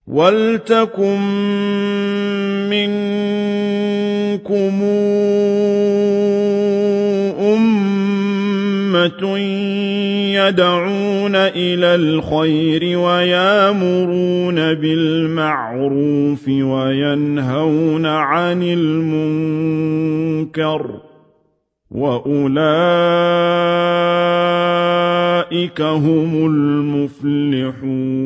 وَلْتَكُن مِّنكُمْ أُمَّةٌ يَدْعُونَ إِلَى الْخَيْرِ وَيَأْمُرُونَ بِالْمَعْرُوفِ وَيَنْهَوْنَ عَنِ الْمُنكَرِ ۚ وَأُولَٰئِكَ هُمُ الْمُفْلِحُونَ